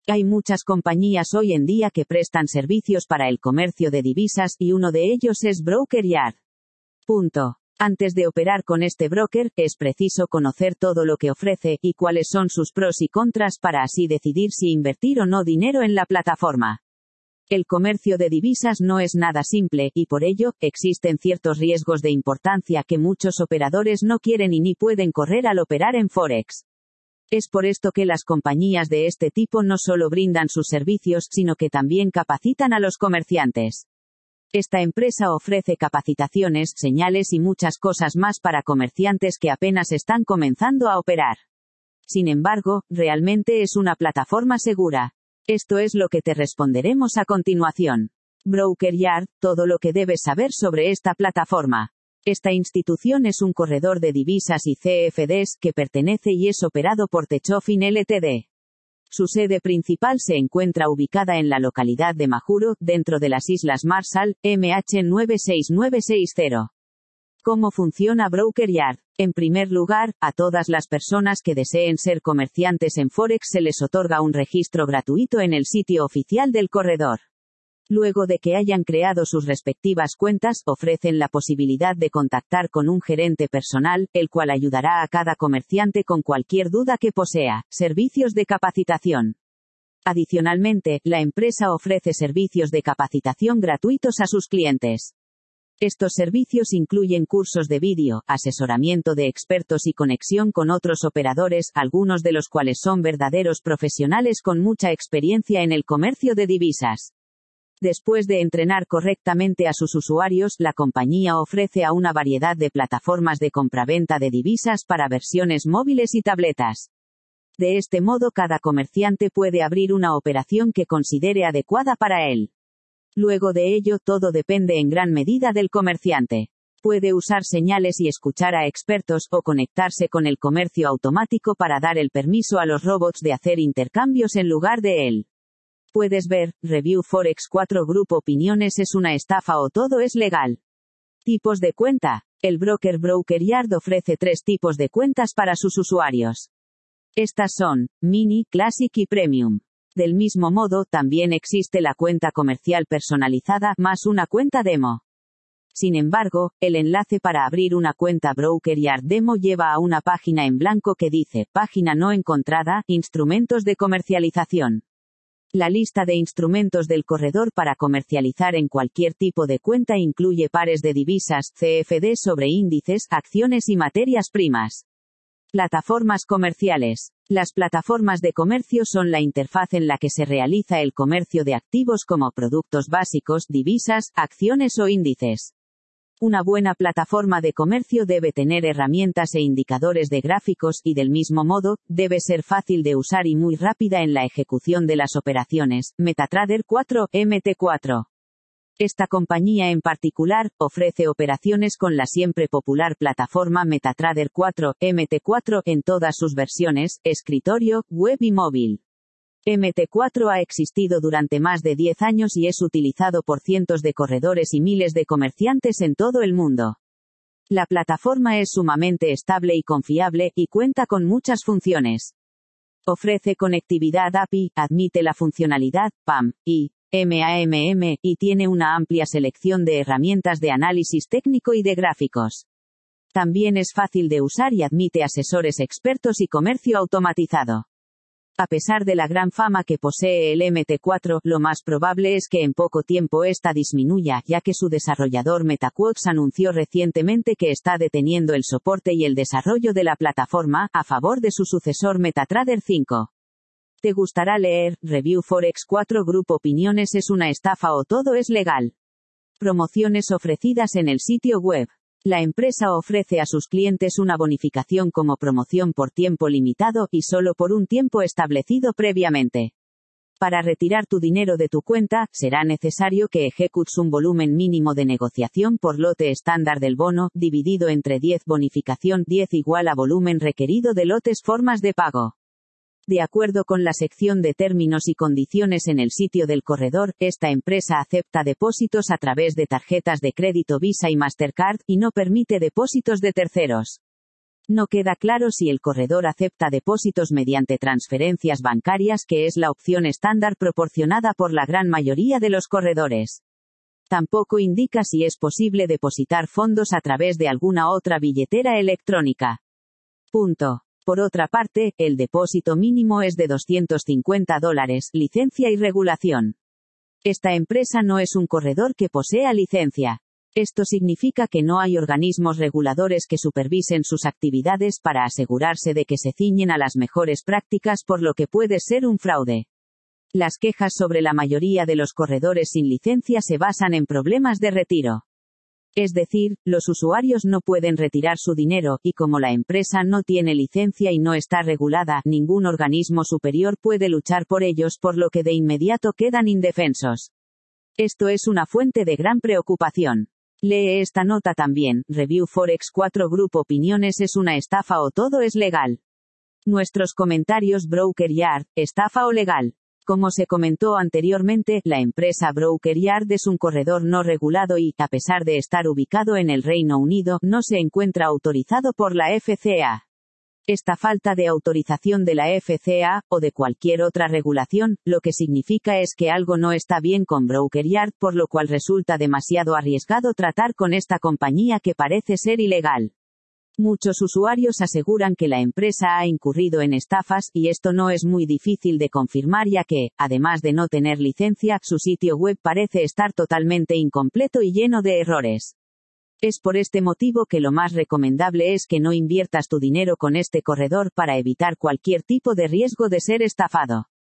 Hay muchas compañías hoy en día que prestan servicios para el comercio de divisas, y uno de ellos es Broker Yard. Antes de operar con este broker, es preciso conocer todo lo que ofrece, y cuáles son sus pros y contras para así decidir si invertir o no dinero en la plataforma. El comercio de divisas no es nada simple, y por ello, existen ciertos riesgos de importancia que muchos operadores no quieren y ni pueden correr al operar en Forex. Es por esto que las compañías de este tipo no solo brindan sus servicios, sino que también capacitan a los comerciantes. Esta empresa ofrece capacitaciones, señales y muchas cosas más para comerciantes que apenas están comenzando a operar. Sin embargo, realmente es una plataforma segura. Esto es lo que te responderemos a continuación. Broker Yard, todo lo que debes saber sobre esta plataforma. Esta institución es un corredor de divisas y CFDs que pertenece y es operado por Techofin Ltd. Su sede principal se encuentra ubicada en la localidad de Majuro, dentro de las Islas Marshall, MH 96960. ¿Cómo funciona Broker Yard? En primer lugar, a todas las personas que deseen ser comerciantes en Forex se les otorga un registro gratuito en el sitio oficial del corredor. Luego de que hayan creado sus respectivas cuentas, ofrecen la posibilidad de contactar con un gerente personal, el cual ayudará a cada comerciante con cualquier duda que posea. Servicios de capacitación. Adicionalmente, la empresa ofrece servicios de capacitación gratuitos a sus clientes. Estos servicios incluyen cursos de vídeo, asesoramiento de expertos y conexión con otros operadores, algunos de los cuales son verdaderos profesionales con mucha experiencia en el comercio de divisas. Después de entrenar correctamente a sus usuarios, la compañía ofrece a una variedad de plataformas de compraventa de divisas para versiones móviles y tabletas. De este modo, cada comerciante puede abrir una operación que considere adecuada para él. Luego de ello, todo depende en gran medida del comerciante. Puede usar señales y escuchar a expertos, o conectarse con el comercio automático para dar el permiso a los robots de hacer intercambios en lugar de él. Puedes ver, Review Forex 4 Group Opiniones es una estafa o todo es legal. Tipos de cuenta. El broker Broker Yard ofrece 3 tipos de cuentas para sus usuarios. Estas son, Mini, Classic y Premium. Del mismo modo, también existe la cuenta comercial personalizada, más una cuenta demo. Sin embargo, el enlace para abrir una cuenta Broker Yard Demo lleva a una página en blanco que dice, página no encontrada, instrumentos de comercialización. La lista de instrumentos del corredor para comercializar en cualquier tipo de cuenta incluye pares de divisas, CFD sobre índices, acciones y materias primas. Plataformas comerciales. Las plataformas de comercio son la interfaz en la que se realiza el comercio de activos como productos básicos, divisas, acciones o índices. Una buena plataforma de comercio debe tener herramientas e indicadores de gráficos, y del mismo modo, debe ser fácil de usar y muy rápida en la ejecución de las operaciones. MetaTrader 4, MT4. Esta compañía en particular, ofrece operaciones con la siempre popular plataforma MetaTrader 4, MT4, en todas sus versiones, escritorio, web y móvil. MT4 ha existido durante más de 10 años y es utilizado por cientos de corredores y miles de comerciantes en todo el mundo. La plataforma es sumamente estable y confiable, y cuenta con muchas funciones. Ofrece conectividad API, admite la funcionalidad PAM y MAMM, y tiene una amplia selección de herramientas de análisis técnico y de gráficos. También es fácil de usar y admite asesores expertos y comercio automatizado. A pesar de la gran fama que posee el MT4, lo más probable es que en poco tiempo esta disminuya, ya que su desarrollador MetaQuotes anunció recientemente que está deteniendo el soporte y el desarrollo de la plataforma, a favor de su sucesor MetaTrader 5. ¿Te gustará leer? Review Forex 4 Group Opiniones es una estafa o todo es legal. Promociones ofrecidas en el sitio web. La empresa ofrece a sus clientes una bonificación como promoción por tiempo limitado, y solo por un tiempo establecido previamente. Para retirar tu dinero de tu cuenta, será necesario que ejecutes un volumen mínimo de negociación por lote estándar del bono, dividido entre 10 bonificación 10 igual a volumen requerido de lotes formas de pago. De acuerdo con la sección de términos y condiciones en el sitio del corredor, esta empresa acepta depósitos a través de tarjetas de crédito Visa y Mastercard, y no permite depósitos de terceros. No queda claro si el corredor acepta depósitos mediante transferencias bancarias, que es la opción estándar proporcionada por la gran mayoría de los corredores. Tampoco indica si es posible depositar fondos a través de alguna otra billetera electrónica. Por otra parte, el depósito mínimo es de $250, licencia y regulación. Esta empresa no es un corredor que posea licencia. Esto significa que no hay organismos reguladores que supervisen sus actividades para asegurarse de que se ciñen a las mejores prácticas, por lo que puede ser un fraude. Las quejas sobre la mayoría de los corredores sin licencia se basan en problemas de retiro. Es decir, los usuarios no pueden retirar su dinero, y como la empresa no tiene licencia y no está regulada, ningún organismo superior puede luchar por ellos, por lo que de inmediato quedan indefensos. Esto es una fuente de gran preocupación. Lee esta nota también. Review Forex 4 Group Opiniones: ¿es una estafa o todo es legal? Nuestros comentarios. Broker Yard, ¿estafa o legal? Como se comentó anteriormente, la empresa Broker Yard es un corredor no regulado y, a pesar de estar ubicado en el Reino Unido, no se encuentra autorizado por la FCA. Esta falta de autorización de la FCA, o de cualquier otra regulación, lo que significa es que algo no está bien con Broker Yard, por lo cual resulta demasiado arriesgado tratar con esta compañía que parece ser ilegal. Muchos usuarios aseguran que la empresa ha incurrido en estafas, y esto no es muy difícil de confirmar, ya que, además de no tener licencia, su sitio web parece estar totalmente incompleto y lleno de errores. Es por este motivo que lo más recomendable es que no inviertas tu dinero con este corredor para evitar cualquier tipo de riesgo de ser estafado.